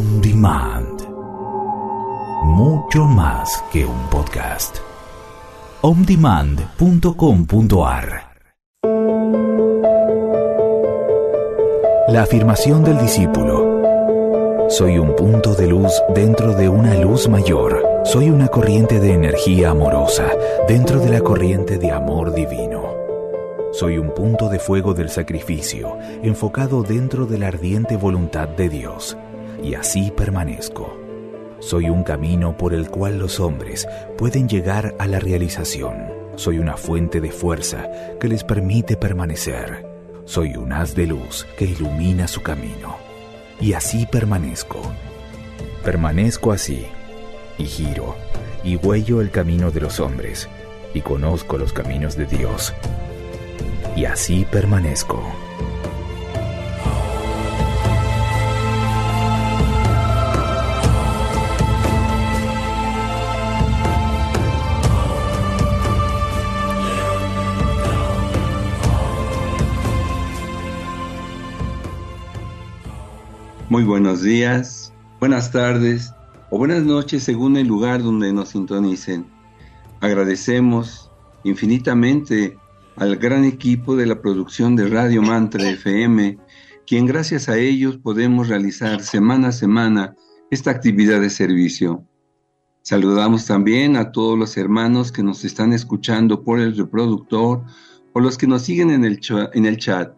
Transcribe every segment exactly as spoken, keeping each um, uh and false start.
On Demand. Mucho más que un podcast. on demand punto com punto a r. La afirmación del discípulo. Soy un punto de luz dentro de una luz mayor. Soy una corriente de energía amorosa dentro de la corriente de amor divino. Soy un punto de fuego del sacrificio enfocado dentro de la ardiente voluntad de Dios. Y así permanezco. Soy un camino por el cual los hombres pueden llegar a la realización. Soy una fuente de fuerza que les permite permanecer. Soy un haz de luz que ilumina su camino. Y así permanezco. Permanezco así, y giro, y huello el camino de los hombres, y conozco los caminos de Dios. Y así permanezco. Muy buenos días, buenas tardes o buenas noches según el lugar donde nos sintonicen. Agradecemos infinitamente al gran equipo de la producción de Radio Mantra F M, quien gracias a ellos podemos realizar semana a semana esta actividad de servicio. Saludamos también a todos los hermanos que nos están escuchando por el reproductor o los que nos siguen en el, ch- en el chat.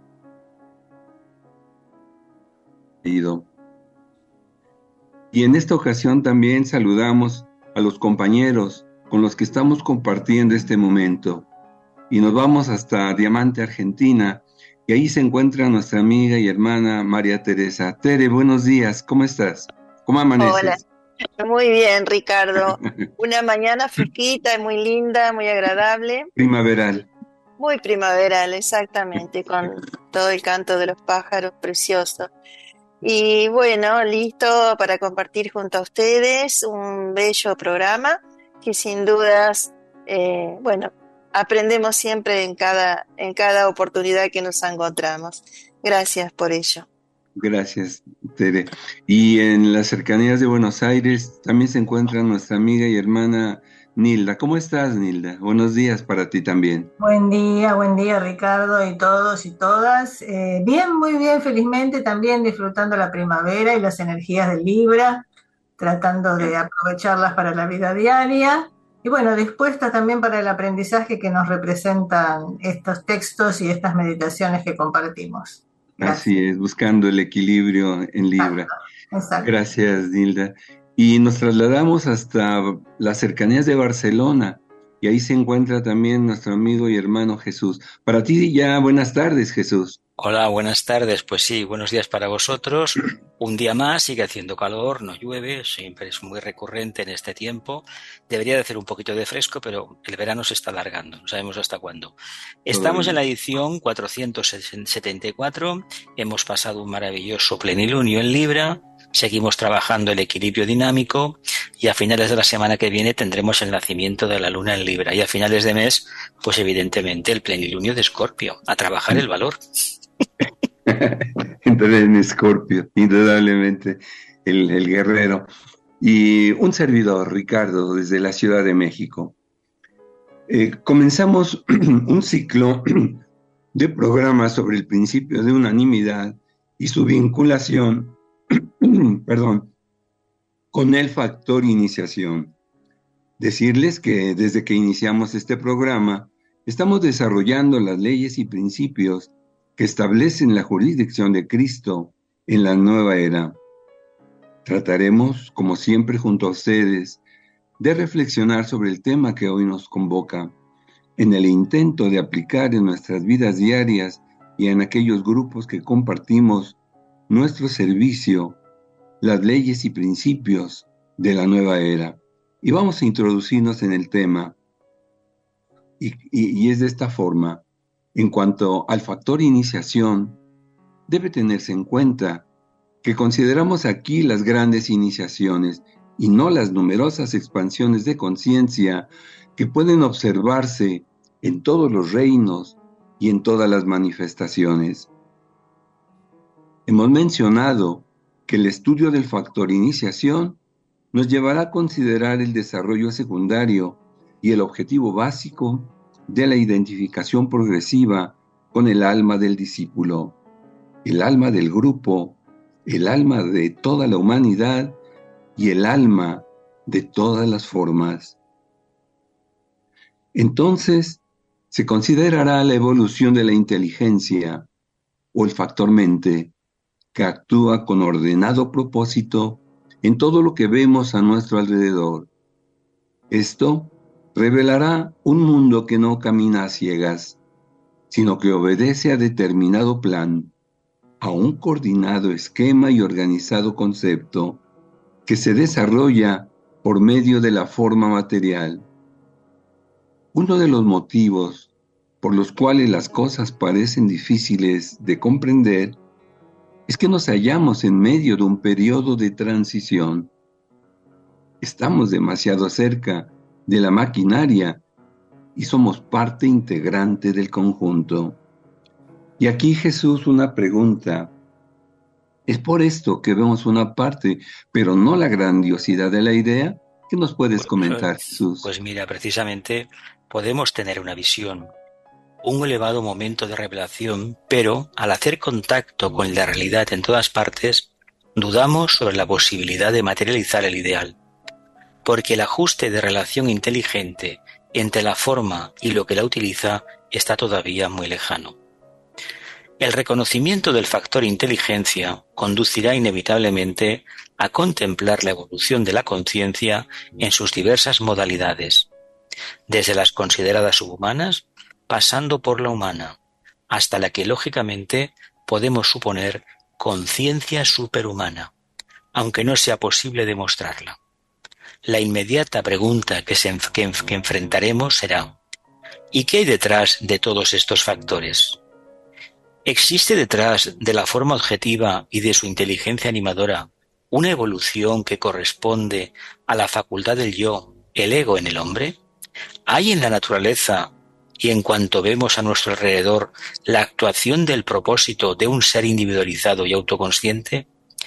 Y en esta ocasión también saludamos a los compañeros con los que estamos compartiendo este momento. Y nos vamos hasta Diamante, Argentina, y ahí se encuentra nuestra amiga y hermana María Teresa. Tere, buenos días, ¿cómo estás? ¿Cómo amaneces? Hola, muy bien, Ricardo. Una mañana fresquita, muy linda, muy agradable. Primaveral. Muy primaveral, exactamente, con todo el canto de los pájaros, precioso. Y bueno, listo para compartir junto a ustedes un bello programa que sin dudas, eh, bueno, aprendemos siempre en cada, en cada oportunidad que nos encontramos. Gracias por ello. Gracias, Tere. Y en las cercanías de Buenos Aires también se encuentra nuestra amiga y hermana Nilda. ¿Cómo estás, Nilda? Buenos días para ti también. Buen día, buen día, Ricardo, y todos y todas. Eh, bien, muy bien, felizmente también disfrutando la primavera y las energías de Libra, tratando de aprovecharlas para la vida diaria. Y bueno, dispuesta también para el aprendizaje que nos representan estos textos y estas meditaciones que compartimos. Gracias. Así es, buscando el equilibrio en Libra. Exacto, exacto. Gracias, Nilda. Y nos trasladamos hasta las cercanías de Barcelona, y ahí se encuentra también nuestro amigo y hermano Jesús. Para ti ya buenas tardes, Jesús. Hola, buenas tardes. Pues sí, buenos días para vosotros. Un día más, sigue haciendo calor, no llueve, siempre es muy recurrente en este tiempo. Debería de hacer un poquito de fresco, pero el verano se está alargando, no sabemos hasta cuándo. Estamos en la edición cuatrocientos setenta y cuatro, hemos pasado un maravilloso plenilunio en Libra, seguimos trabajando el equilibrio dinámico y a finales de la semana que viene tendremos el nacimiento de la luna en Libra y a finales de mes, pues evidentemente el plenilunio de Escorpio, a trabajar el valor. Entonces en Escorpio, indudablemente el, el guerrero. Y un servidor, Ricardo, desde la Ciudad de México. Eh, comenzamos un ciclo de programas sobre el principio de unanimidad y su vinculación, perdón, con el factor iniciación. Decirles que desde que iniciamos este programa, estamos desarrollando las leyes y principios que establecen la jurisdicción de Cristo en la nueva era. Trataremos, como siempre junto a ustedes, de reflexionar sobre el tema que hoy nos convoca, en el intento de aplicar en nuestras vidas diarias y en aquellos grupos que compartimos nuestro servicio, las leyes y principios de la nueva era. Y vamos a introducirnos en el tema, y, y, y es de esta forma. En cuanto al factor iniciación, debe tenerse en cuenta que consideramos aquí las grandes iniciaciones y no las numerosas expansiones de conciencia que pueden observarse en todos los reinos y en todas las manifestaciones. Hemos mencionado que el estudio del factor iniciación nos llevará a considerar el desarrollo secundario y el objetivo básico de la identificación progresiva con el alma del discípulo, el alma del grupo, el alma de toda la humanidad y el alma de todas las formas. Entonces, se considerará la evolución de la inteligencia o el factor mente, que actúa con ordenado propósito en todo lo que vemos a nuestro alrededor. Esto revelará un mundo que no camina a ciegas, sino que obedece a determinado plan, a un coordinado esquema y organizado concepto que se desarrolla por medio de la forma material. Uno de los motivos por los cuales las cosas parecen difíciles de comprender es que nos hallamos en medio de un periodo de transición. Estamos demasiado cerca de la maquinaria y somos parte integrante del conjunto. Y aquí Jesús una pregunta. ¿Es por esto que vemos una parte, pero no la grandiosidad de la idea? ¿Qué nos puedes comentar, Jesús? Pues mira, precisamente podemos tener una visión, un elevado momento de revelación, pero al hacer contacto con la realidad en todas partes, dudamos sobre la posibilidad de materializar el ideal, porque el ajuste de relación inteligente entre la forma y lo que la utiliza está todavía muy lejano. El reconocimiento del factor inteligencia conducirá inevitablemente a contemplar la evolución de la conciencia en sus diversas modalidades, desde las consideradas subhumanas, pasando por la humana, hasta la que lógicamente podemos suponer conciencia superhumana, aunque no sea posible demostrarla. La inmediata pregunta que, se, que, que enfrentaremos será: ¿y qué hay detrás de todos estos factores? ¿Existe detrás de la forma objetiva y de su inteligencia animadora una evolución que corresponde a la facultad del yo, el ego en el hombre? ¿Hay en la naturaleza y en cuanto vemos a nuestro alrededor la actuación del propósito de un ser individualizado y autoconsciente?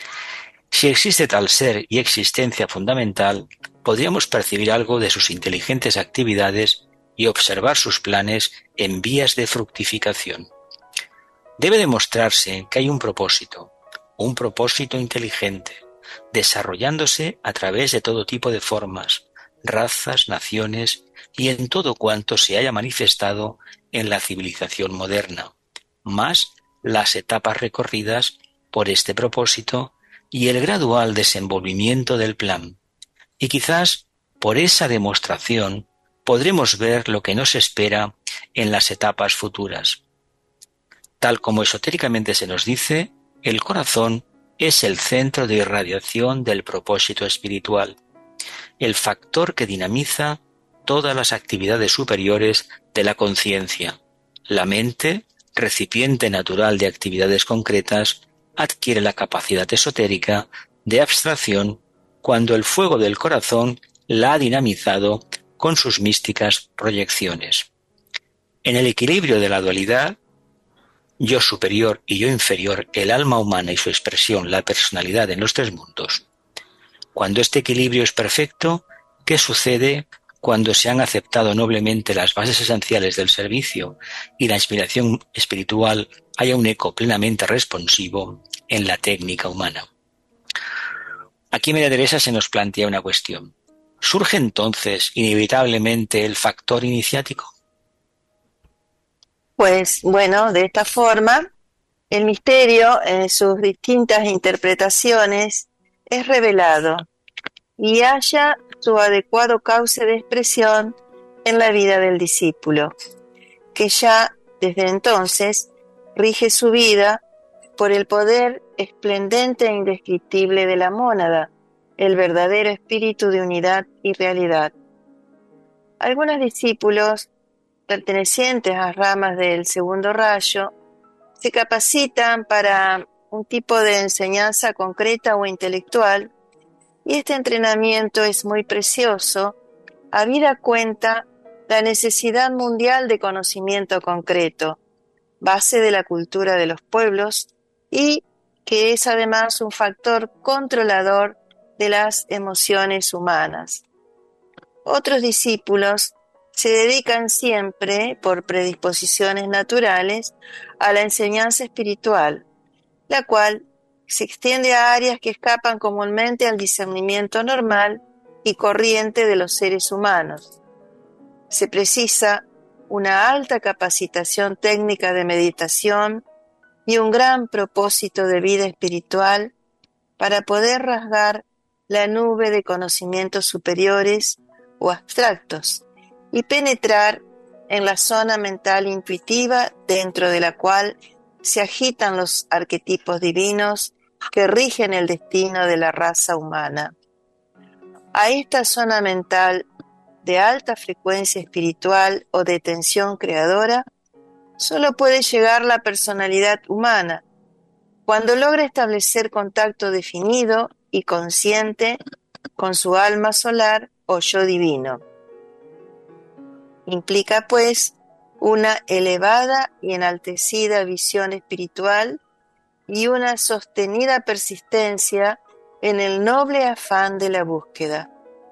Si existe tal ser y existencia fundamental, podríamos percibir algo de sus inteligentes actividades y observar sus planes en vías de fructificación. Debe demostrarse que hay un propósito, un propósito inteligente, desarrollándose a través de todo tipo de formas, razas, naciones y en todo cuanto se haya manifestado en la civilización moderna, más las etapas recorridas por este propósito y el gradual desenvolvimiento del plan. Y quizás por esa demostración podremos ver lo que nos espera en las etapas futuras. Tal como esotéricamente se nos dice, el corazón es el centro de irradiación del propósito espiritual, el factor que dinamiza todas las actividades superiores de la conciencia. La mente, recipiente natural de actividades concretas, adquiere la capacidad esotérica de abstracción cuando el fuego del corazón la ha dinamizado con sus místicas proyecciones. En el equilibrio de la dualidad, yo superior y yo inferior, el alma humana y su expresión, la personalidad en los tres mundos. Cuando este equilibrio es perfecto, ¿qué sucede cuando se han aceptado noblemente las bases esenciales del servicio y la inspiración espiritual haya un eco plenamente responsivo en la técnica humana? Aquí María Teresa se nos plantea una cuestión. ¿Surge entonces inevitablemente el factor iniciático? Pues bueno, de esta forma, el misterio en sus distintas interpretaciones es revelado y halla su adecuado cauce de expresión en la vida del discípulo, que ya desde entonces rige su vida por el poder esplendente e indescriptible de la mónada, el verdadero espíritu de unidad y realidad. Algunos discípulos pertenecientes a ramas del segundo rayo se capacitan para un tipo de enseñanza concreta o intelectual, y este entrenamiento es muy precioso, habida cuenta la necesidad mundial de conocimiento concreto, base de la cultura de los pueblos y que es además un factor controlador de las emociones humanas. Otros discípulos se dedican siempre, por predisposiciones naturales, a la enseñanza espiritual, la cual se extiende a áreas que escapan comúnmente al discernimiento normal y corriente de los seres humanos. Se precisa una alta capacitación técnica de meditación y un gran propósito de vida espiritual para poder rasgar la nube de conocimientos superiores o abstractos y penetrar en la zona mental intuitiva dentro de la cual se agitan los arquetipos divinos que rigen el destino de la raza humana. A esta zona mental de alta frecuencia espiritual o de tensión creadora solo puede llegar la personalidad humana cuando logra establecer contacto definido y consciente con su alma solar o yo divino. Implica, pues, una elevada y enaltecida visión espiritual y una sostenida persistencia en el noble afán de la búsqueda.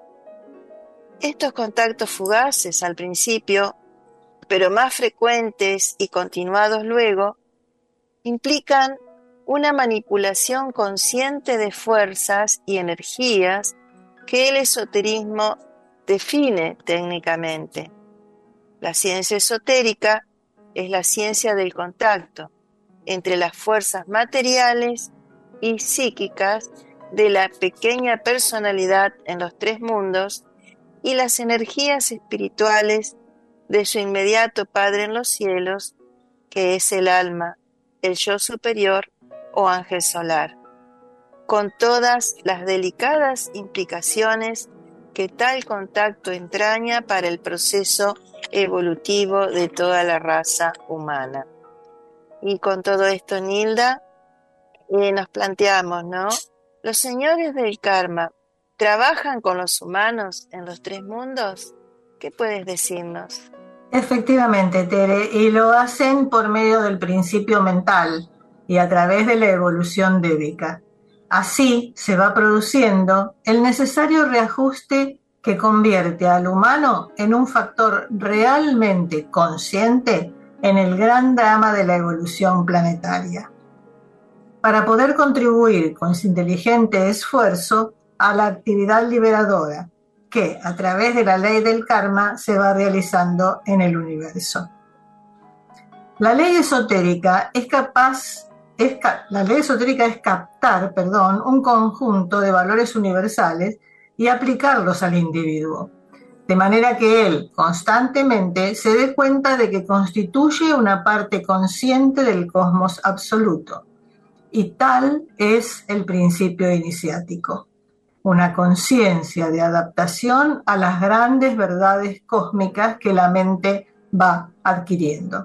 Estos contactos fugaces al principio, pero más frecuentes y continuados luego, implican una manipulación consciente de fuerzas y energías que el esoterismo define técnicamente. La ciencia esotérica es la ciencia del contacto entre las fuerzas materiales y psíquicas de la pequeña personalidad en los tres mundos y las energías espirituales de su inmediato Padre en los cielos, que es el alma, el yo superior o ángel solar, con todas las delicadas implicaciones que tal contacto entraña para el proceso evolutivo de toda la raza humana. Y con todo esto, Nilda, eh, nos planteamos, ¿no? ¿Los señores del karma trabajan con los humanos en los tres mundos? ¿Qué puedes decirnos? Efectivamente, Tere, y lo hacen por medio del principio mental y a través de la evolución débica. Así se va produciendo el necesario reajuste que convierte al humano en un factor realmente consciente en el gran drama de la evolución planetaria, para poder contribuir con su inteligente esfuerzo a la actividad liberadora que, a través de la ley del karma, se va realizando en el universo. La ley esotérica es capaz, es, la ley esotérica es captar, perdón, un conjunto de valores universales y aplicarlos al individuo, de manera que él constantemente se dé cuenta de que constituye una parte consciente del cosmos absoluto, y tal es el principio iniciático, una conciencia de adaptación a las grandes verdades cósmicas que la mente va adquiriendo.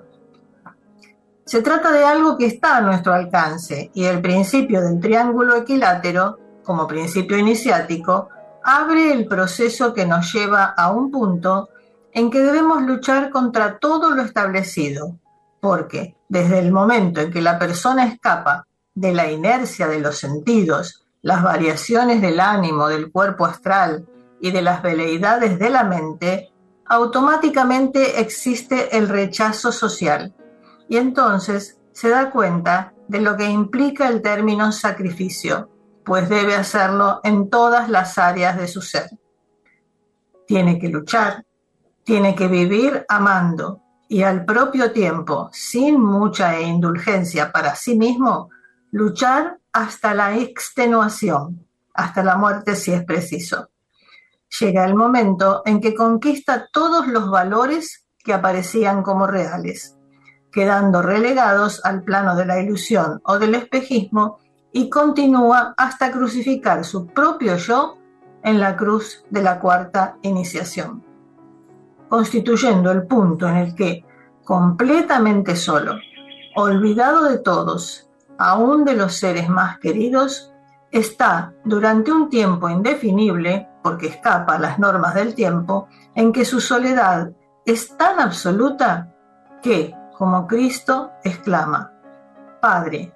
Se trata de algo que está a nuestro alcance, y el principio del triángulo equilátero, como principio iniciático, abre el proceso que nos lleva a un punto en que debemos luchar contra todo lo establecido, porque desde el momento en que la persona escapa de la inercia de los sentidos, las variaciones del ánimo, del cuerpo astral y de las veleidades de la mente, automáticamente existe el rechazo social, y entonces se da cuenta de lo que implica el término sacrificio, pues debe hacerlo en todas las áreas de su ser. Tiene que luchar, tiene que vivir amando y al propio tiempo, sin mucha indulgencia para sí mismo, luchar hasta la extenuación, hasta la muerte si es preciso. Llega el momento en que conquista todos los valores que aparecían como reales, quedando relegados al plano de la ilusión o del espejismo, y continúa hasta crucificar su propio yo en la cruz de la cuarta iniciación, constituyendo el punto en el que, completamente solo, olvidado de todos, aún de los seres más queridos, está durante un tiempo indefinible, porque escapa a las normas del tiempo, en que su soledad es tan absoluta que, como Cristo, exclama: Padre,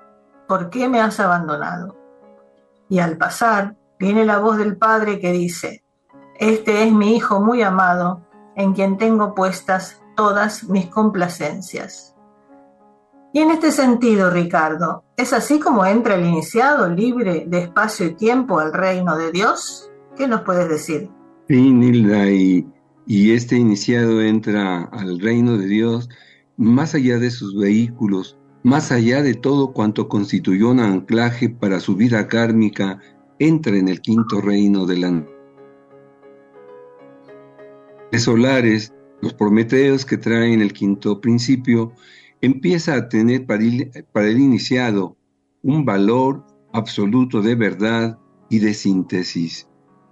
¿por qué me has abandonado? Y al pasar, viene la voz del Padre que dice, este es mi Hijo muy amado, en quien tengo puestas todas mis complacencias. Y en este sentido, Ricardo, ¿es así como entra el iniciado libre de espacio y tiempo al reino de Dios? ¿Qué nos puedes decir? Sí, Nilda, y, y este iniciado entra al reino de Dios más allá de sus vehículos, más allá de todo cuanto constituyó un anclaje para su vida kármica, entra en el quinto reino de la solares, los prometeos que traen el quinto principio, empieza a tener para el, para el iniciado un valor absoluto de verdad y de síntesis.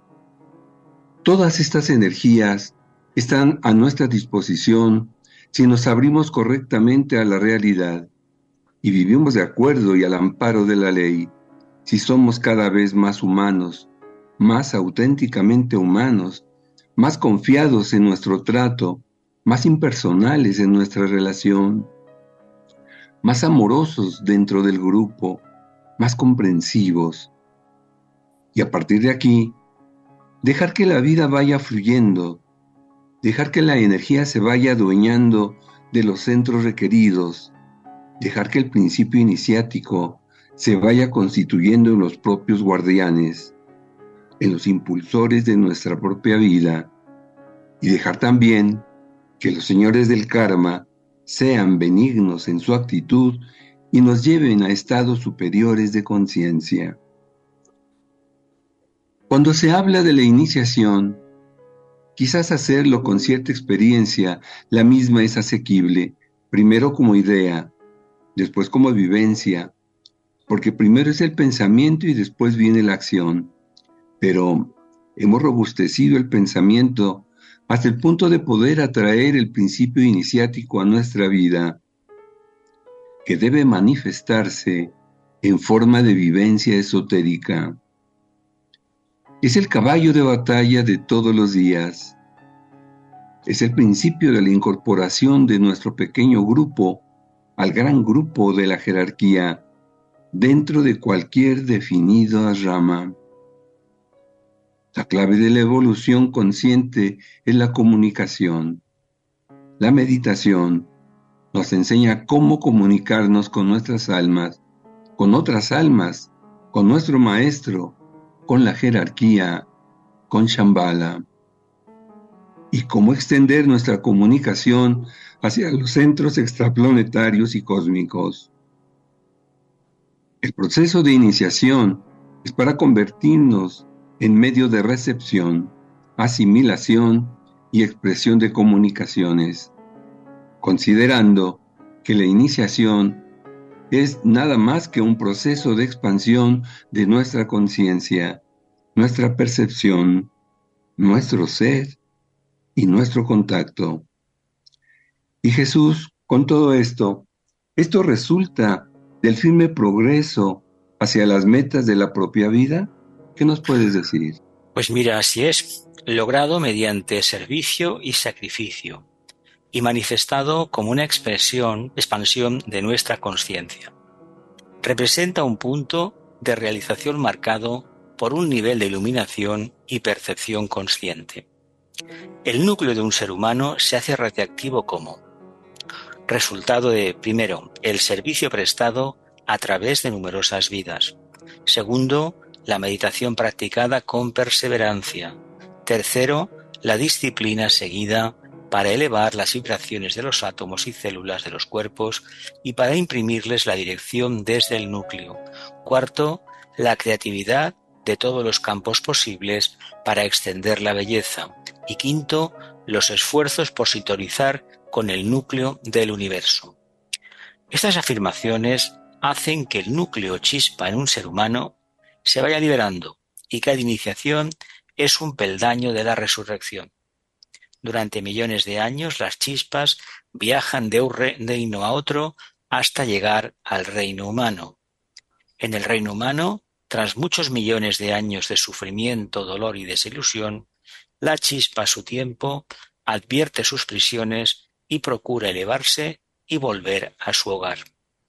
Todas estas energías están a nuestra disposición si nos abrimos correctamente a la realidad y vivimos de acuerdo y al amparo de la ley, si somos cada vez más humanos, más auténticamente humanos, más confiados en nuestro trato, más impersonales en nuestra relación, más amorosos dentro del grupo, más comprensivos. Y a partir de aquí, dejar que la vida vaya fluyendo, dejar que la energía se vaya adueñando de los centros requeridos, dejar que el principio iniciático se vaya constituyendo en los propios guardianes, en los impulsores de nuestra propia vida, y dejar también que los señores del karma sean benignos en su actitud y nos lleven a estados superiores de conciencia. Cuando se habla de la iniciación, quizás hacerlo con cierta experiencia, la misma es asequible, primero como idea, después como vivencia, porque primero es el pensamiento y después viene la acción. Pero hemos robustecido el pensamiento hasta el punto de poder atraer el principio iniciático a nuestra vida, que debe manifestarse en forma de vivencia esotérica. Es el caballo de batalla de todos los días. Es el principio de la incorporación de nuestro pequeño grupo al gran grupo de la jerarquía dentro de cualquier definida rama. La clave de la evolución consciente es la comunicación. La meditación nos enseña cómo comunicarnos con nuestras almas, con otras almas, con nuestro maestro, con la jerarquía, con Shambhala, y cómo extender nuestra comunicación hacia los centros extraplanetarios y cósmicos. El proceso de iniciación es para convertirnos en medio de recepción, asimilación y expresión de comunicaciones, considerando que la iniciación es nada más que un proceso de expansión de nuestra conciencia, nuestra percepción, nuestro ser y nuestro contacto. Y Jesús, con todo esto, esto resulta del firme progreso hacia las metas de la propia vida. ¿Qué nos puedes decir? Pues mira, así es, logrado mediante servicio y sacrificio, y manifestado como una expresión, expansión de nuestra conciencia. Representa un punto de realización marcado por un nivel de iluminación y percepción consciente. El núcleo de un ser humano se hace radiactivo como resultado de, primero, el servicio prestado a través de numerosas vidas. Segundo, la meditación practicada con perseverancia. Tercero, la disciplina seguida para elevar las vibraciones de los átomos y células de los cuerpos y para imprimirles la dirección desde el núcleo. Cuarto, la creatividad de todos los campos posibles para extender la belleza. Y quinto, los esfuerzos por sintonizar con el núcleo del universo. Estas afirmaciones hacen que el núcleo chispa en un ser humano se vaya liberando y cada iniciación es un peldaño de la resurrección. Durante millones de años las chispas viajan de un reino a otro hasta llegar al reino humano. En el reino humano, tras muchos millones de años de sufrimiento, dolor y desilusión, la chispa a su tiempo advierte sus prisiones y procura elevarse y volver a su hogar.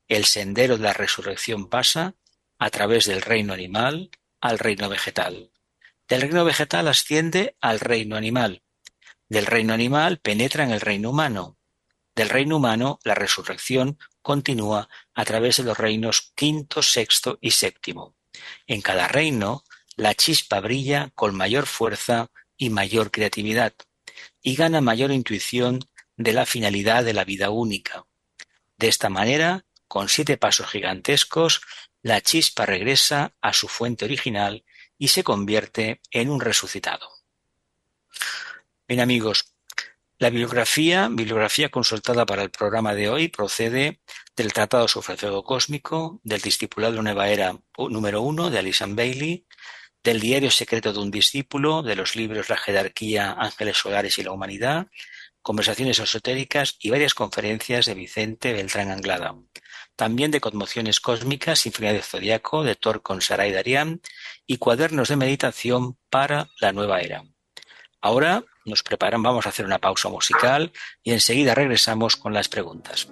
El sendero de la resurrección pasa a través del reino animal al reino vegetal. Del reino vegetal asciende al reino animal. Del reino animal penetra en el reino humano. Del reino humano, la resurrección continúa a través de los reinos quinto, sexto y séptimo. En cada reino, la chispa brilla con mayor fuerza y mayor creatividad, y gana mayor intuición de la finalidad de la vida única. De esta manera, con siete pasos gigantescos, la chispa regresa a su fuente original y se convierte en un resucitado. Bien, amigos, la bibliografía, bibliografía consultada para el programa de hoy procede del Tratado sobre el Fuego Cósmico, del Discipulado de la Nueva Era número uno de Alison Bailey, del Diario Secreto de un Discípulo, de los libros La Jerarquía, Ángeles Solares y la Humanidad, Conversaciones Esotéricas y varias conferencias de Vicente Beltrán Anglada. También de Conmociones Cósmicas, Sinfonía del Zodiaco, de Thor con Sarai Darian y Cuadernos de Meditación para la Nueva Era. Ahora nos preparamos, vamos a hacer una pausa musical y enseguida regresamos con las preguntas.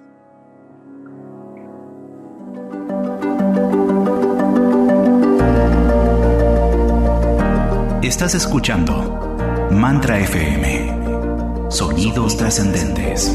Estás escuchando Mantra F M, sonidos trascendentes.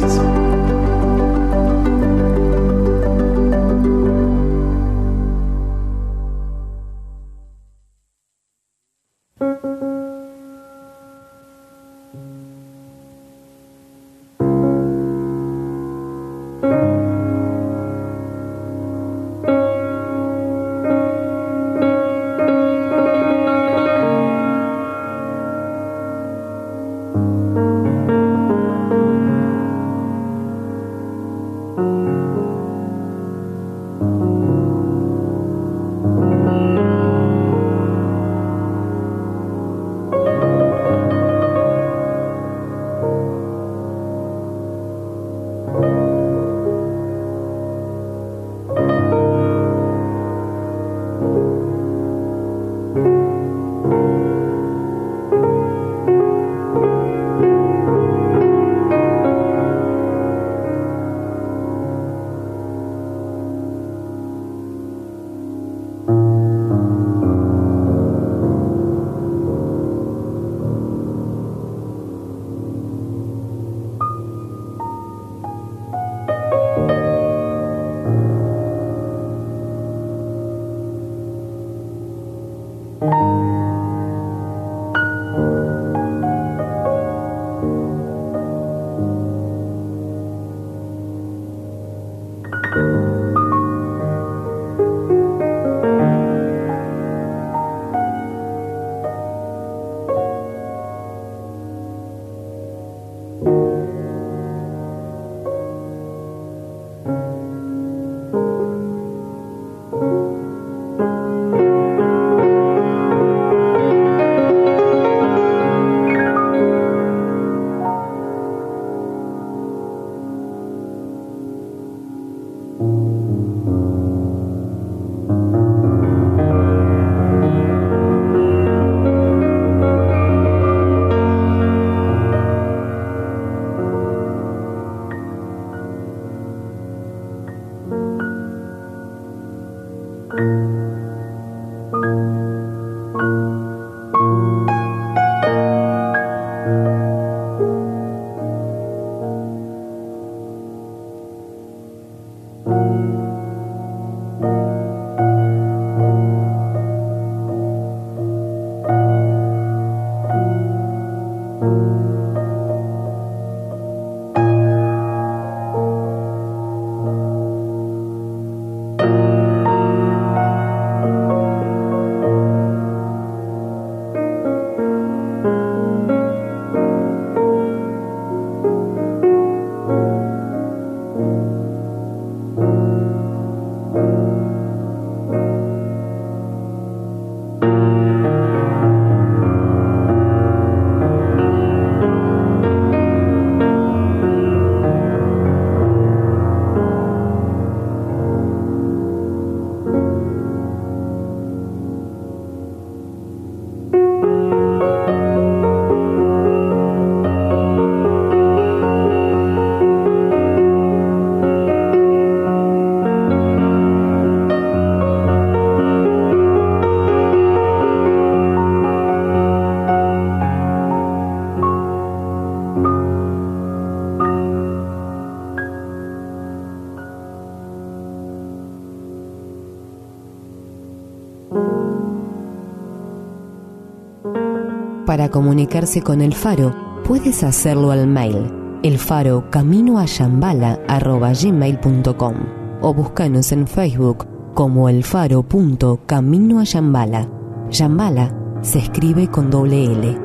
Para comunicarse con El Faro, puedes hacerlo al mail elfaro camino a shambhala arroba gmail punto com o búscanos en Facebook como elfaro.camino a Shambhala. Shambhala se escribe con doble L.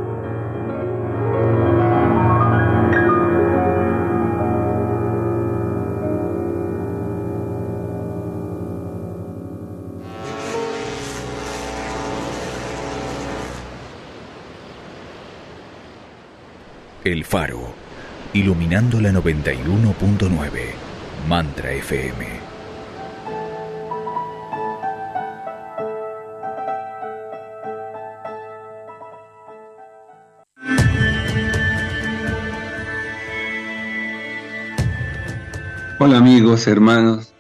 El Faro, iluminando la noventa y uno punto nueve, Mantra F M. Hola amigos, hermanos.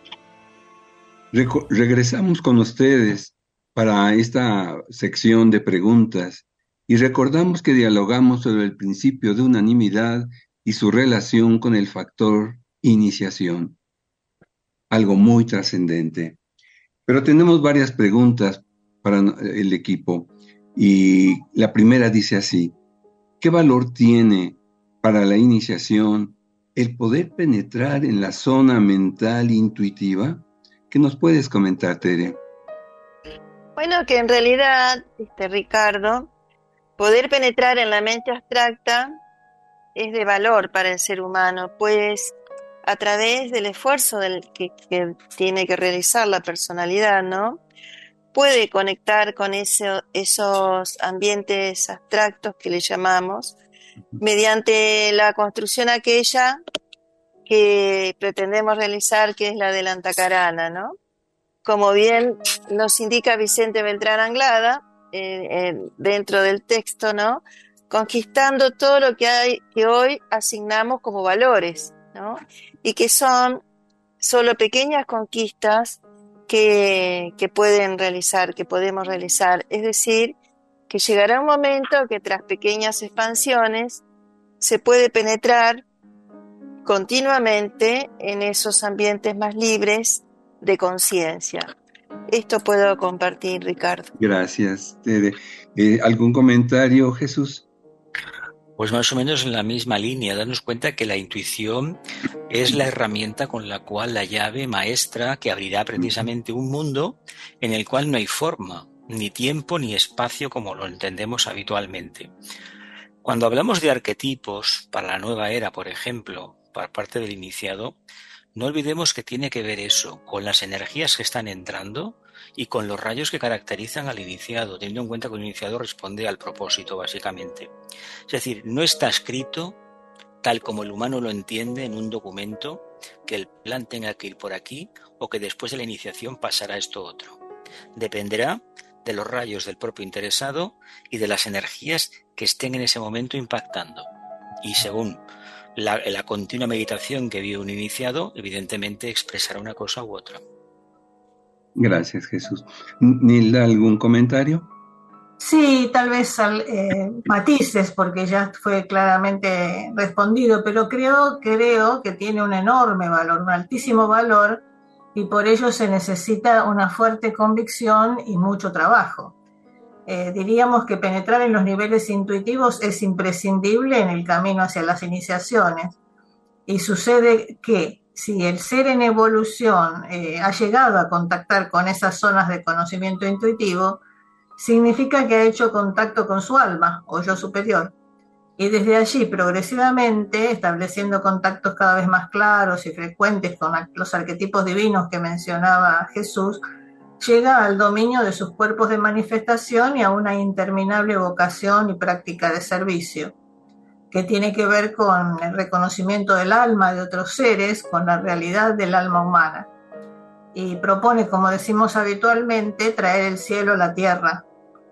Reco- regresamos con ustedes para esta sección de preguntas. Y recordamos que dialogamos sobre el principio de unanimidad y su relación con el factor iniciación, algo muy trascendente. Pero tenemos varias preguntas para el equipo y la primera dice así: ¿qué valor tiene para la iniciación el poder penetrar en la zona mental intuitiva? ¿Qué nos puedes comentar, Tere? Bueno, que en realidad, este, Ricardo, poder penetrar en la mente abstracta es de valor para el ser humano, pues a través del esfuerzo del que, que tiene que realizar la personalidad, ¿no? Puede conectar con ese, esos ambientes abstractos que le llamamos, mediante la construcción aquella que pretendemos realizar, que es la del Antakarana, ¿no? Como bien nos indica Vicente Beltrán Anglada, Eh, eh, dentro del texto, ¿no? Conquistando todo lo que hay, que hoy asignamos como valores, ¿no? Y que son solo pequeñas conquistas que, que pueden realizar, que podemos realizar. Es decir, que llegará un momento que tras pequeñas expansiones se puede penetrar continuamente en esos ambientes más libres de conciencia. Esto puedo compartir, Ricardo. Gracias, Tere. Eh, ¿algún comentario, Jesús? Pues más o menos en la misma línea, darnos cuenta que la intuición es la herramienta con la cual la llave maestra que abrirá precisamente un mundo en el cual no hay forma, ni tiempo, ni espacio como lo entendemos habitualmente. Cuando hablamos de arquetipos para la nueva era, por ejemplo, por parte del iniciado, no olvidemos que tiene que ver eso con las energías que están entrando y con los rayos que caracterizan al iniciado, teniendo en cuenta que el iniciado responde al propósito, básicamente. Es decir, no está escrito tal como el humano lo entiende en un documento que el plan tenga que ir por aquí o que después de la iniciación pasará esto otro. Dependerá de los rayos del propio interesado y de las energías que estén en ese momento impactando. Y según La, la continua meditación que vive un iniciado, evidentemente expresará una cosa u otra. Gracias, Jesús. Nilda, ¿algún comentario? Sí, tal vez eh, matices, porque ya fue claramente respondido, pero creo, creo que tiene un enorme valor, un altísimo valor, y por ello se necesita una fuerte convicción y mucho trabajo. Eh, diríamos que penetrar en los niveles intuitivos es imprescindible en el camino hacia las iniciaciones. Y sucede que si el ser en evolución eh, ha llegado a contactar con esas zonas de conocimiento intuitivo, significa que ha hecho contacto con su alma o yo superior. Y desde allí, progresivamente, estableciendo contactos cada vez más claros y frecuentes con los arquetipos divinos que mencionaba Jesús, llega al dominio de sus cuerpos de manifestación y a una interminable vocación y práctica de servicio, que tiene que ver con el reconocimiento del alma de otros seres, con la realidad del alma humana. Y propone, como decimos habitualmente, traer el cielo a la tierra,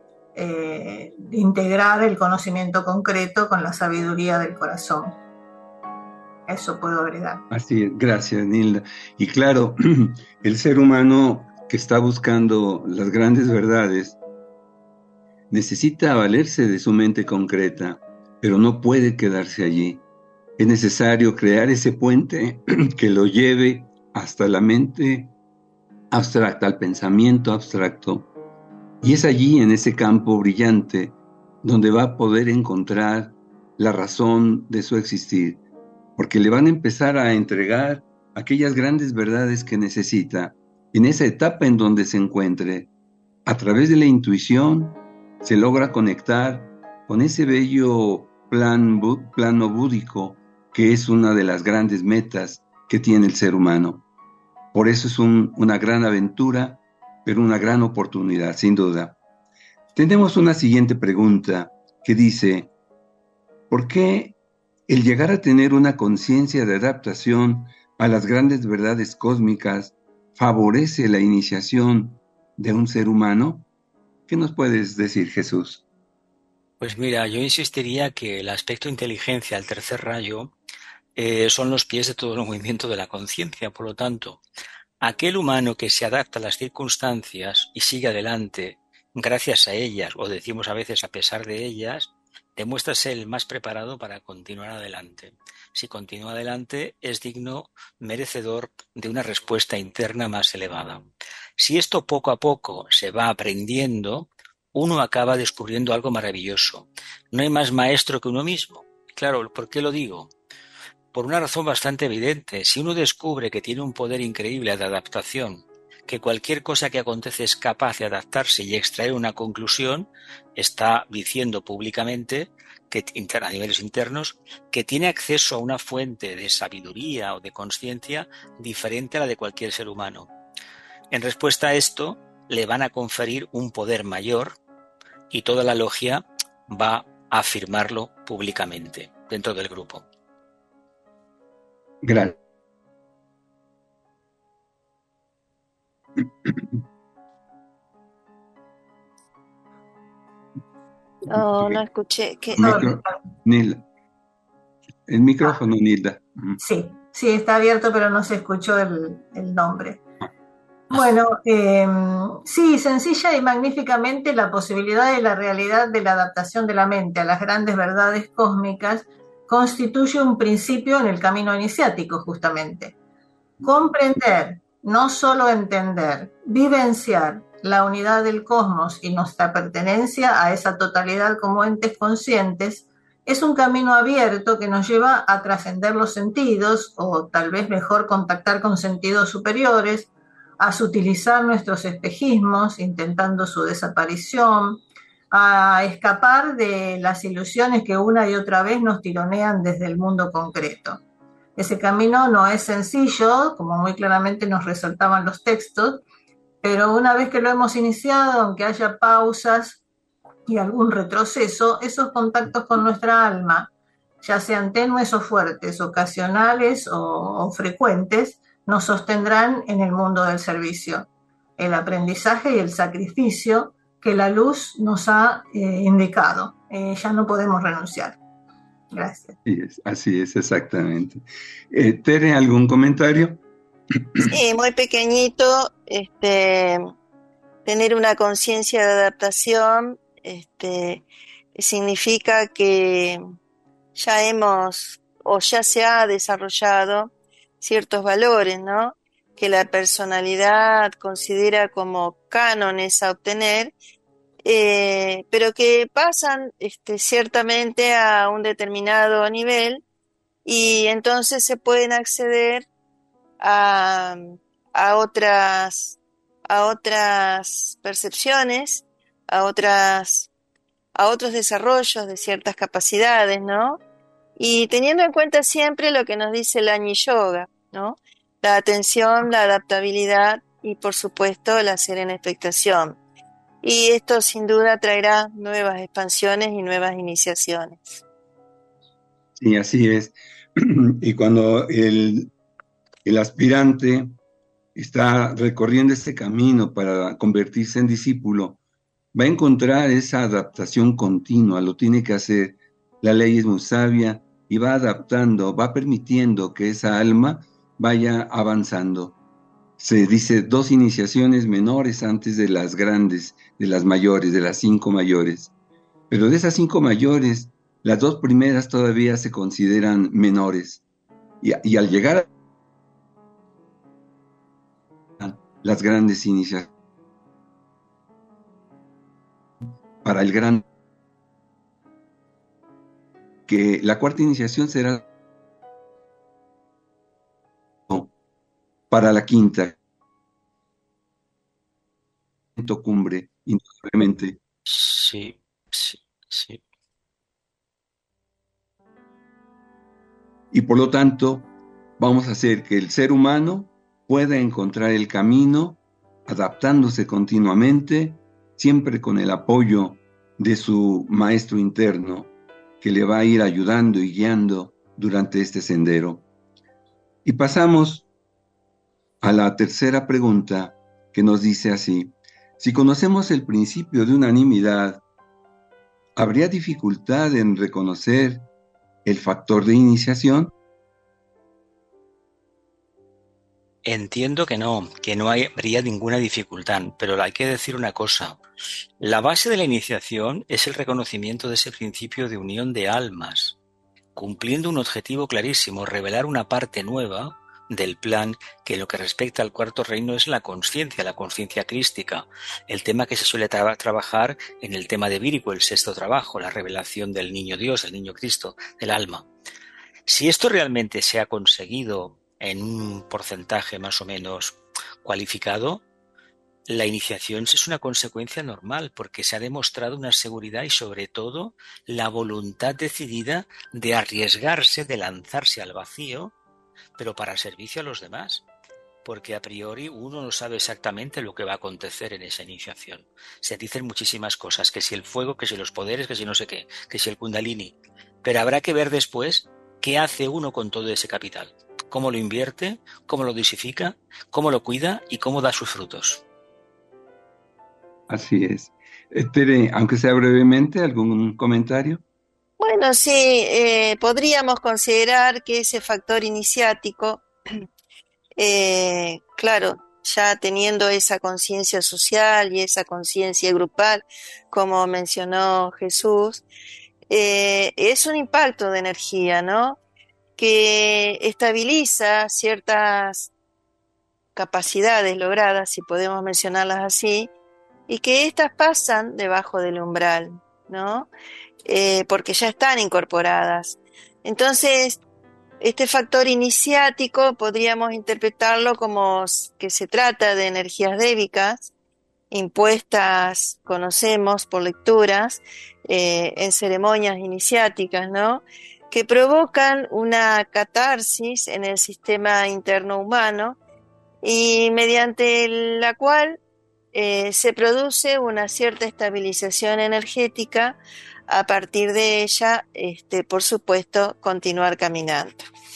eh, integrar el conocimiento concreto con la sabiduría del corazón. Eso puedo agregar. Así es, gracias, Nilda. Y claro, el ser humano que está buscando las grandes verdades necesita valerse de su mente concreta, pero no puede quedarse allí. Es necesario crear ese puente que lo lleve hasta la mente abstracta, al pensamiento abstracto. Y es allí, en ese campo brillante, donde va a poder encontrar la razón de su existir, porque le van a empezar a entregar aquellas grandes verdades que necesita en esa etapa en donde se encuentre. A través de la intuición se logra conectar con ese bello plan, plano búdico que es una de las grandes metas que tiene el ser humano. Por eso es un, una gran aventura, pero una gran oportunidad, sin duda. Tenemos una siguiente pregunta que dice, ¿por qué el llegar a tener una conciencia de adaptación a las grandes verdades cósmicas favorece la iniciación de un ser humano? ¿Qué nos puedes decir, Jesús? Pues mira, yo insistiría que el aspecto inteligencia, el tercer rayo, eh, son los pies de todo el movimiento de la conciencia. Por lo tanto, aquel humano que se adapta a las circunstancias y sigue adelante gracias a ellas, o decimos a veces a pesar de ellas, demuestra ser el más preparado para continuar adelante. Si continúa adelante, es digno, merecedor de una respuesta interna más elevada. Si esto poco a poco se va aprendiendo, uno acaba descubriendo algo maravilloso. No hay más maestro que uno mismo. Claro, ¿por qué lo digo? Por una razón bastante evidente. Si uno descubre que tiene un poder increíble de adaptación, que cualquier cosa que acontece es capaz de adaptarse y extraer una conclusión, está diciendo públicamente, que a niveles internos, que tiene acceso a una fuente de sabiduría o de conciencia diferente a la de cualquier ser humano. En respuesta a esto, le van a conferir un poder mayor y toda la logia va a afirmarlo públicamente dentro del grupo. Gracias. Oh, no escuché. ¿Qué? Micro, Nilda. El micrófono, Nilda. Sí, sí, está abierto, pero no se escuchó el, el nombre. Bueno, eh, sí, sencilla y magníficamente la posibilidad de la realidad de la adaptación de la mente a las grandes verdades cósmicas constituye un principio en el camino iniciático, justamente. Comprender, no solo entender, vivenciar la unidad del cosmos y nuestra pertenencia a esa totalidad como entes conscientes es un camino abierto que nos lleva a trascender los sentidos, o tal vez mejor contactar con sentidos superiores, a sutilizar nuestros espejismos, intentando su desaparición, a escapar de las ilusiones que una y otra vez nos tironean desde el mundo concreto. Ese camino no es sencillo, como muy claramente nos resaltaban los textos, pero una vez que lo hemos iniciado, aunque haya pausas y algún retroceso, esos contactos con nuestra alma, ya sean tenues o fuertes, ocasionales o, o frecuentes, nos sostendrán en el mundo del servicio, el aprendizaje y el sacrificio que la luz nos ha eh, indicado. Eh, ya no podemos renunciar. Gracias. Así es, así es, exactamente. Eh, Tere, ¿algún comentario? Sí, muy pequeñito, este, tener una conciencia de adaptación, este, significa que ya hemos o ya se ha desarrollado ciertos valores, ¿no? Que la personalidad considera como cánones a obtener, eh, pero que pasan este, ciertamente a un determinado nivel y entonces se pueden acceder a, a otras a otras percepciones, a otras a otros desarrollos de ciertas capacidades, ¿no? Y teniendo en cuenta siempre lo que nos dice el Añi Yoga, ¿no? La atención, la adaptabilidad y por supuesto la serena expectación. Y esto sin duda traerá nuevas expansiones y nuevas iniciaciones. Sí, así es. Y cuando el, el aspirante está recorriendo este camino para convertirse en discípulo, va a encontrar esa adaptación continua, lo tiene que hacer. La ley es muy sabia y va adaptando, va permitiendo que esa alma vaya avanzando. Se dice dos iniciaciones menores antes de las grandes, de las mayores, de las cinco mayores. Pero de esas cinco mayores, las dos primeras todavía se consideran menores. Y, y al llegar a las grandes iniciaciones, para el gran que la cuarta iniciación será para la quinta cumbre, indudablemente. Sí, sí, sí. Y por lo tanto, vamos a hacer que el ser humano pueda encontrar el camino, adaptándose continuamente, siempre con el apoyo de su maestro interno, que le va a ir ayudando y guiando durante este sendero. Y pasamos a la tercera pregunta, que nos dice así: si conocemos el principio de unanimidad, ¿habría dificultad en reconocer el factor de iniciación? Entiendo que no, que no hay- habría ninguna dificultad, pero hay que decir una cosa. La base de la iniciación es el reconocimiento de ese principio de unión de almas, cumpliendo un objetivo clarísimo, revelar una parte nueva del plan que en lo que respecta al cuarto reino es la conciencia, la conciencia crística, el tema que se suele tra- trabajar en el tema de Vírico, el sexto trabajo, la revelación del niño Dios, del niño Cristo, del alma. Si esto realmente se ha conseguido en un porcentaje más o menos cualificado, la iniciación es una consecuencia normal porque se ha demostrado una seguridad y sobre todo la voluntad decidida de arriesgarse, de lanzarse al vacío, pero para servicio a los demás, porque a priori uno no sabe exactamente lo que va a acontecer en esa iniciación. Se dicen muchísimas cosas, que si el fuego, que si los poderes, que si no sé qué, que si el kundalini, pero habrá que ver después qué hace uno con todo ese capital, cómo lo invierte, cómo lo dosifica, cómo lo cuida y cómo da sus frutos. Así es. Eh, Tere, aunque sea brevemente, ¿algún comentario? Bueno, sí, eh, podríamos considerar que ese factor iniciático, eh, claro, ya teniendo esa conciencia social y esa conciencia grupal, como mencionó Jesús, eh, es un impacto de energía, ¿no? Que estabiliza ciertas capacidades logradas, si podemos mencionarlas así, y que éstas pasan debajo del umbral, ¿no? Eh, porque ya están incorporadas. Entonces, este factor iniciático podríamos interpretarlo como que se trata de energías débicas, impuestas, conocemos por lecturas, eh, en ceremonias iniciáticas, ¿no? Que provocan una catarsis en el sistema interno humano y mediante la cual eh, se produce una cierta estabilización energética. A partir de ella, este, por supuesto, continuar caminando.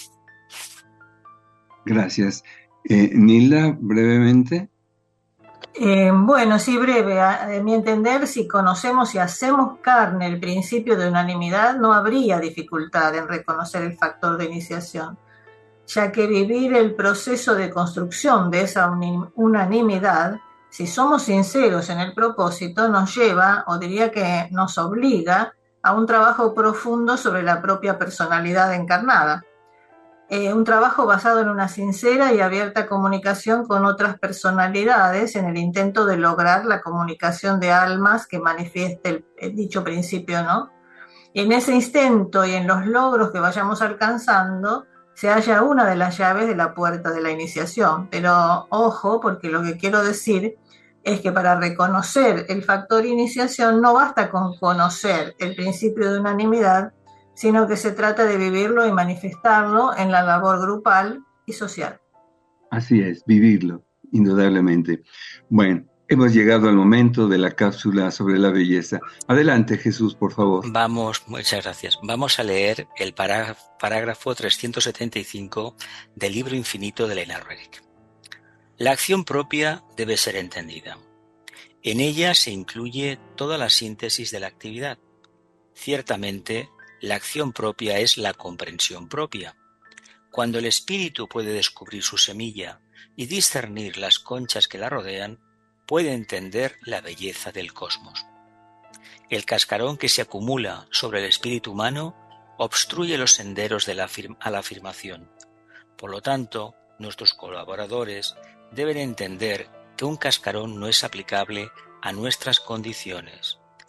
Gracias. Eh, Nilda, brevemente. Eh, bueno, sí, breve. A, a mi entender, si conocemos y hacemos carne el principio de unanimidad, no habría dificultad en reconocer el factor de iniciación, ya que vivir el proceso de construcción de esa uni- unanimidad, si somos sinceros en el propósito, nos lleva, o diría que nos obliga, a un trabajo profundo sobre la propia personalidad encarnada. Eh, un trabajo basado en una sincera y abierta comunicación con otras personalidades en el intento de lograr la comunicación de almas que manifieste el, el dicho principio, ¿no? Y en ese intento y en los logros que vayamos alcanzando, se halla una de las llaves de la puerta de la iniciación. Pero ojo, porque lo que quiero decir es que para reconocer el factor iniciación no basta con conocer el principio de unanimidad, sino que se trata de vivirlo y manifestarlo en la labor grupal y social. Así es, vivirlo, indudablemente. Bueno, hemos llegado al momento de la cápsula sobre la belleza. Adelante, Jesús, por favor. Vamos, muchas gracias. Vamos a leer el pará- parágrafo trescientos setenta y cinco del libro infinito de Elena Roerich. La acción propia debe ser entendida. En ella se incluye toda la síntesis de la actividad. Ciertamente, la acción propia es la comprensión propia. Cuando el espíritu puede descubrir su semilla y discernir las conchas que la rodean, puede entender la belleza del cosmos. El cascarón que se acumula sobre el espíritu humano obstruye los senderos de la afirma- a la afirmación. Por lo tanto, nuestros colaboradores deben entender que un cascarón no es aplicable a nuestras condiciones.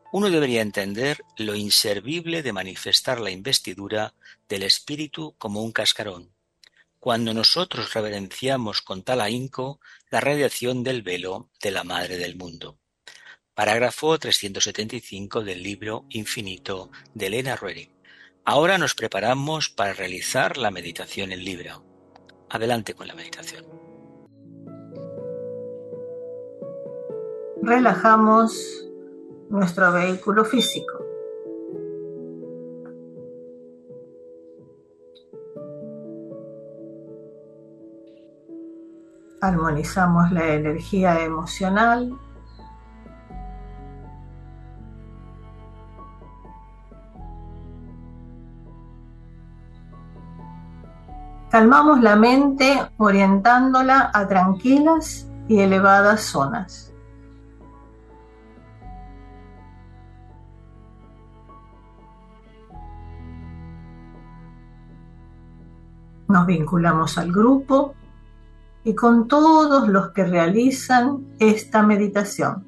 uno debería entender lo inservible de manifestar la investidura del espíritu como un cascarón, cuando nosotros reverenciamos con tal ahínco la radiación del velo de la Madre del Mundo. Parágrafo trescientos setenta y cinco del libro Infinito de Elena Ruering. Ahora nos preparamos para realizar la meditación en Libra. Adelante con la meditación. Relajamos nuestro vehículo físico. Armonizamos la energía emocional. Calmamos la mente orientándola a tranquilas y elevadas zonas. Nos vinculamos al grupo y con todos los que realizan esta meditación.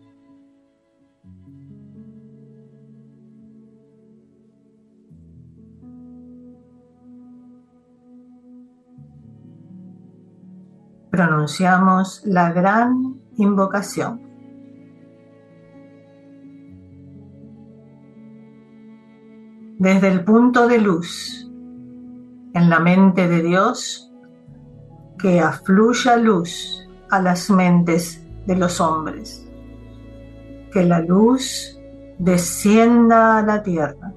Pronunciamos la gran invocación. Desde el punto de luz en la mente de Dios, que afluya luz a las mentes de los hombres, que la luz descienda a la tierra.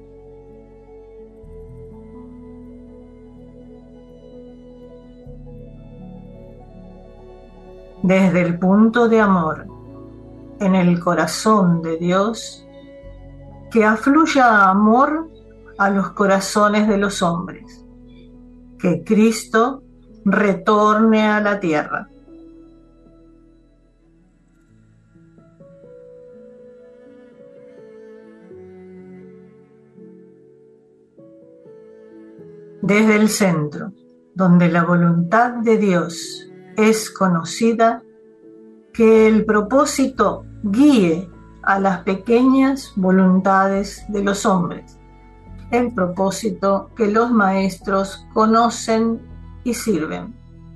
Desde el punto de amor en el corazón de Dios, que afluya amor a los corazones de los hombres, que Cristo retorne a la tierra. Desde el centro, donde la voluntad de Dios es conocida, que el propósito guíe a las pequeñas voluntades de los hombres, el propósito que los maestros conocen y sirven.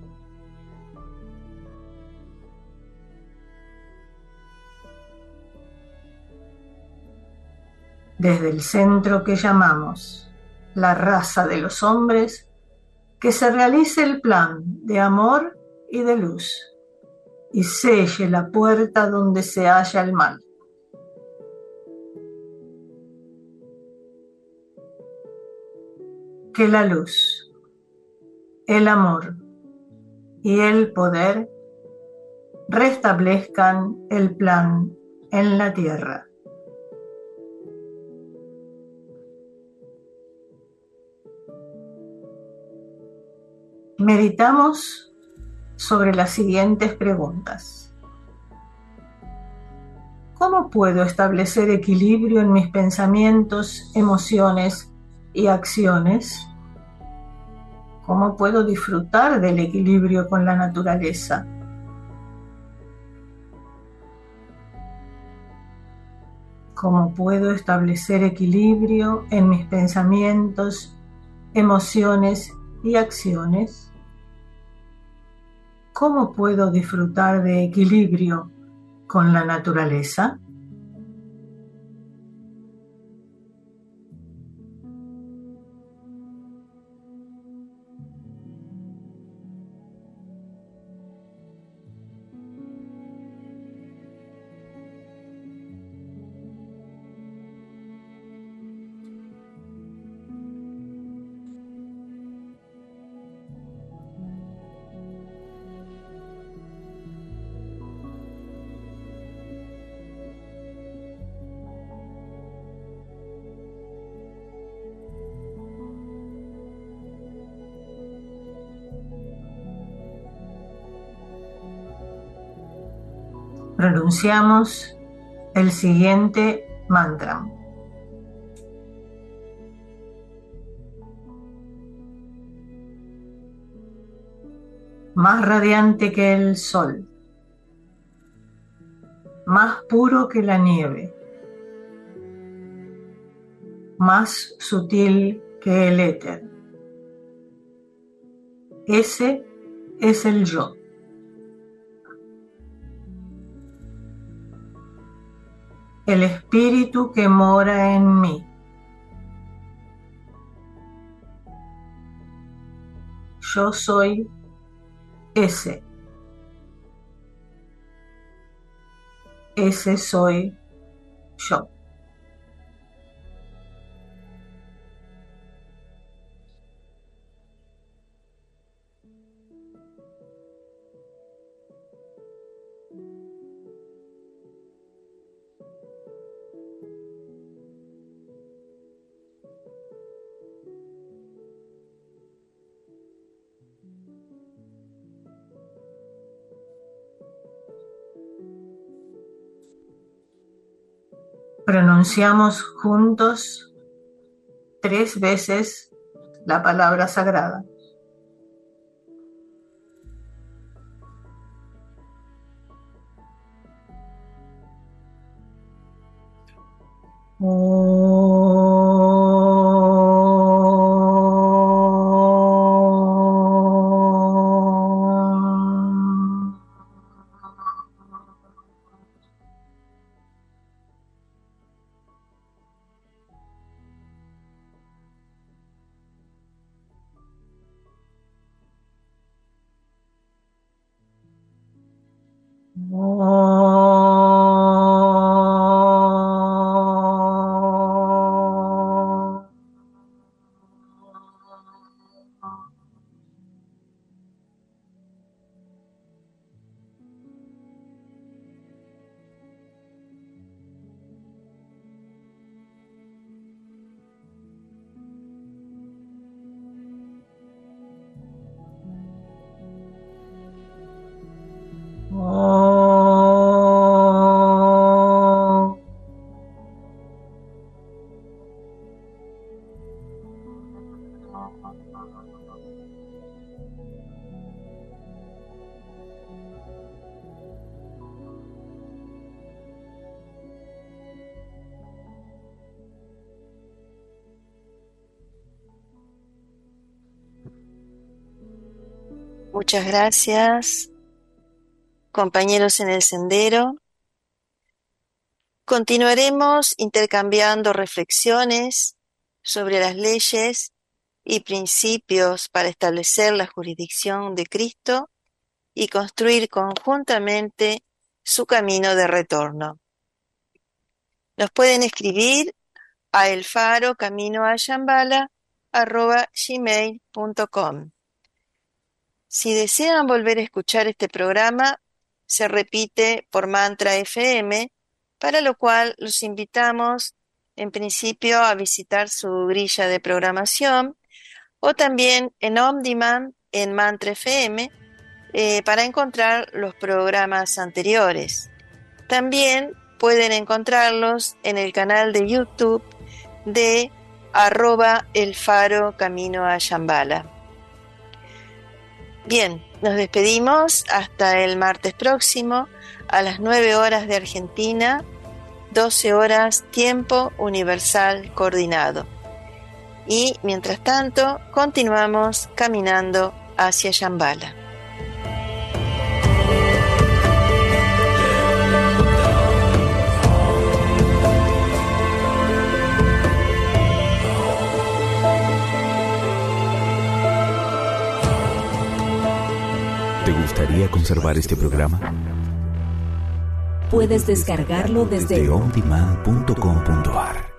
Desde el centro que llamamos la raza de los hombres, que se realice el plan de amor y de luz, y selle la puerta donde se halla el mal. Que la luz, el amor y el poder restablezcan el plan en la tierra. Meditamos sobre las siguientes preguntas. ¿Cómo puedo establecer equilibrio en mis pensamientos, emociones y acciones? ¿Cómo puedo disfrutar del equilibrio con la naturaleza? ¿Cómo puedo establecer equilibrio en mis pensamientos, emociones y acciones? ¿Cómo puedo disfrutar de equilibrio con la naturaleza? Pronunciamos el siguiente mantra. Más radiante que el sol, más puro que la nieve, más sutil que el éter. Ese es el yo. El espíritu que mora en mí. Yo soy ese. Ese soy yo. Pronunciamos juntos tres veces la palabra sagrada. Muchas gracias, compañeros en el sendero. Continuaremos intercambiando reflexiones sobre las leyes y principios para establecer la jurisdicción de Cristo y construir conjuntamente su camino de retorno. Nos pueden escribir a elfarocaminoashambala arroba gmail punto com. Si desean volver a escuchar este programa, se repite por Mantra F M, para lo cual los invitamos en principio a visitar su grilla de programación o también en On Demand en Mantra F M eh, para encontrar los programas anteriores. También pueden encontrarlos en el canal de YouTube de arroba el faro camino a Shambhala. Bien, nos despedimos hasta el martes próximo a las nueve horas de Argentina, doce horas tiempo universal coordinado. Y mientras tanto, continuamos caminando hacia Shambhala. ¿Te gustaría conservar este programa? Puedes descargarlo desde desde on demand punto com punto a r.